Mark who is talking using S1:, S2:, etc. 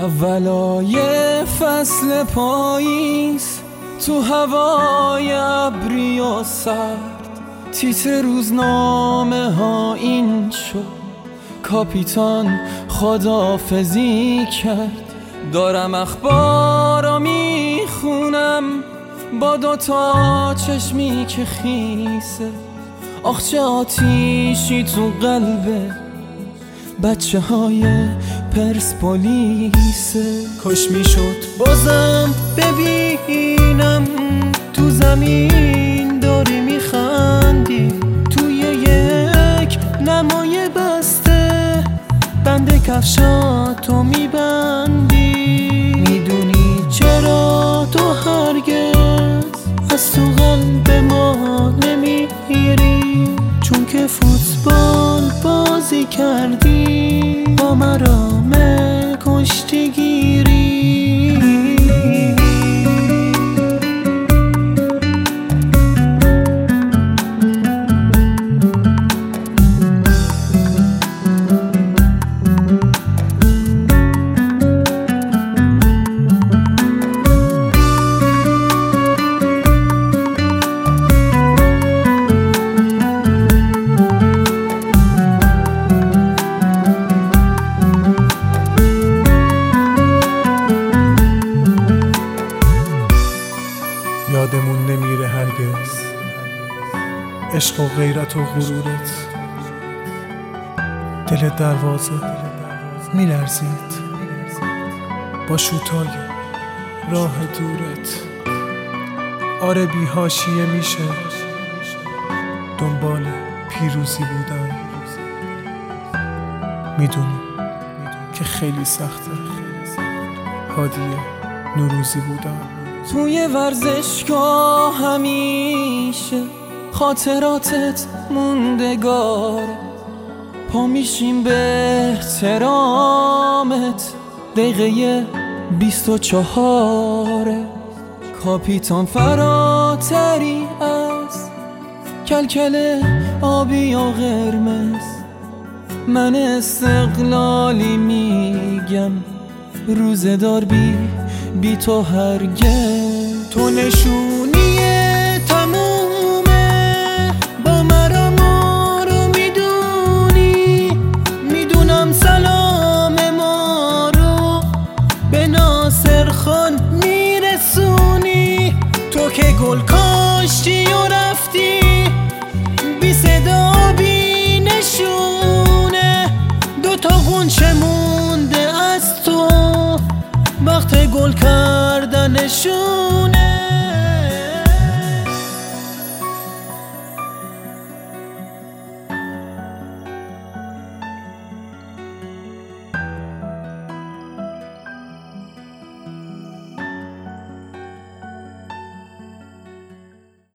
S1: اولای فصل پاییز، تو هوای ابری و سرد، تیتر روزنامه ها این شد کاپیتان خداحافظی کرد. دارم اخبارا میخونم با دوتا چشمی که خیسه، آخ چه آتیشی تو قلب بچه های پرسپولیسه. کاش میشد بازم ببینم تو زمین داری میخندی، توی یک نمای بسته بند کفشاتو میبندی. میدونی چرا تو هرگز از تو قلب ما نمیری؟ چون که فوتبال بازی کردی با مرام کشتیگیری.
S2: یادمون نمیره هرگز عشق و غیرت و غرورت. دل دروازه میلرزید با شوتای راه دورت. آره بی حاشیه میشه دنبال پیروزی بودن. میدونی که خیلی سخته هادیه نوروزی بودن.
S1: توی ورزشگاه همیشه خاطراتت موندگار، پا میشیم به احترامت. دقیقه 24 کاپیتان فراتری از کلکل آبی یا قرمز. من استقلالی میگم روزدار بی تو هرگز. تو نشونی تمومه با مرام رو میدونی. میدونم سلام ما رو به ناصر خان میرسونی. تو که گل کاشتی و رفتی بی صدا بی نشونه. دوتا غنچه مونده از تو وقت گل کردنشونه.